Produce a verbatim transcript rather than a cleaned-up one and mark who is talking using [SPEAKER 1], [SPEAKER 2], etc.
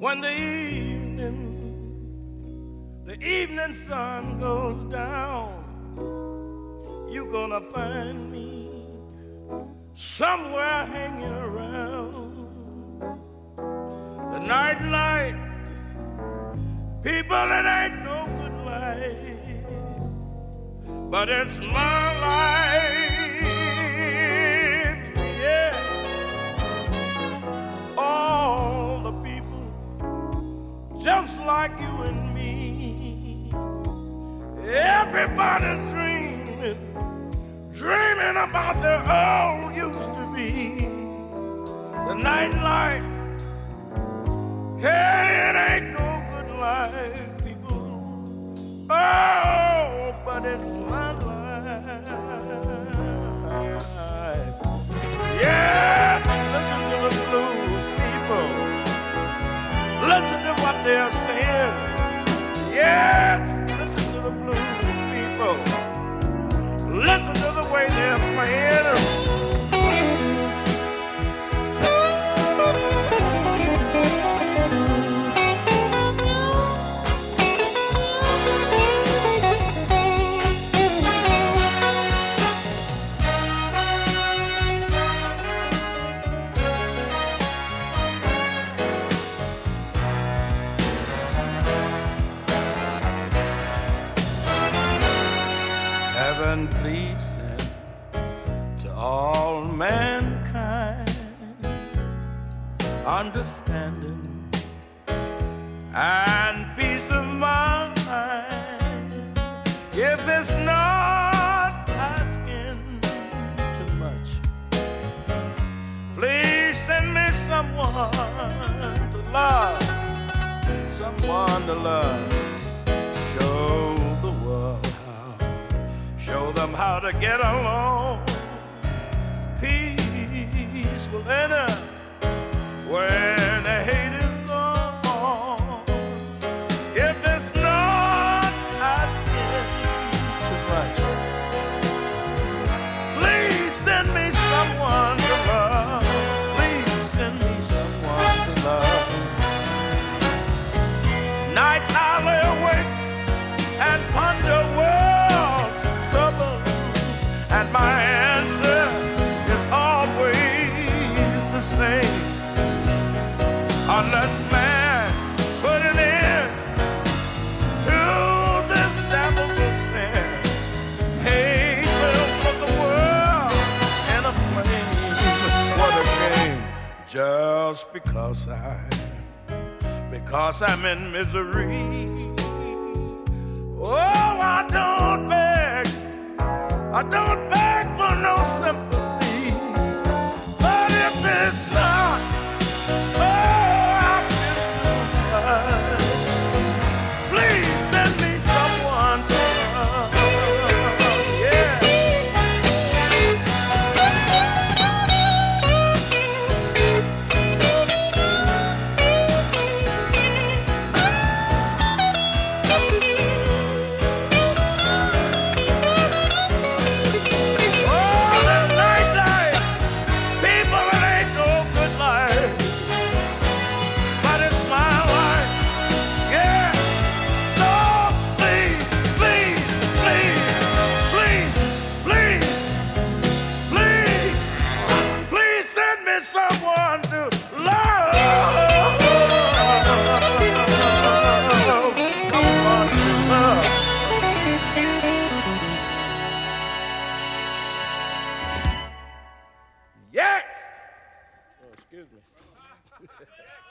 [SPEAKER 1] when the evening, the evening sun goes down, you're gonna find me somewhere hanging around. The nightlife, people, it ain't no good life, but it's my life, yeah. All the people just like you and me, everybody's dreaming, dreaming about their old used to be. The nightlife, hey, it ain't no good life, people. Oh, but it's my life. Yes, listen to the blues, people. Listen to what they're saying. Yes, listen to the blues, people. Listen to the way they're playing. Heaven, please send to all mankind understanding and peace of mind. If it's not asking too much, please send me someone to love, someone to love. Show the world how, show them how to get along. Peaceful enter when the hate is gone. If it's not asking too much, please send me someone to love. Please send me someone to love. Nights I lay awake and ponder world's trouble, and my answer is always the same. Unless man put an end to this damnable sin, hate will put the world in a flame. What a shame! Just because I, because I'm in misery. Oh, I don't beg, I don't beg for no sympathy. But if it's not, oh, I feel so bad. Please send me someone to love. Yeah. Someone to love, someone to love. Yes. Oh, excuse me.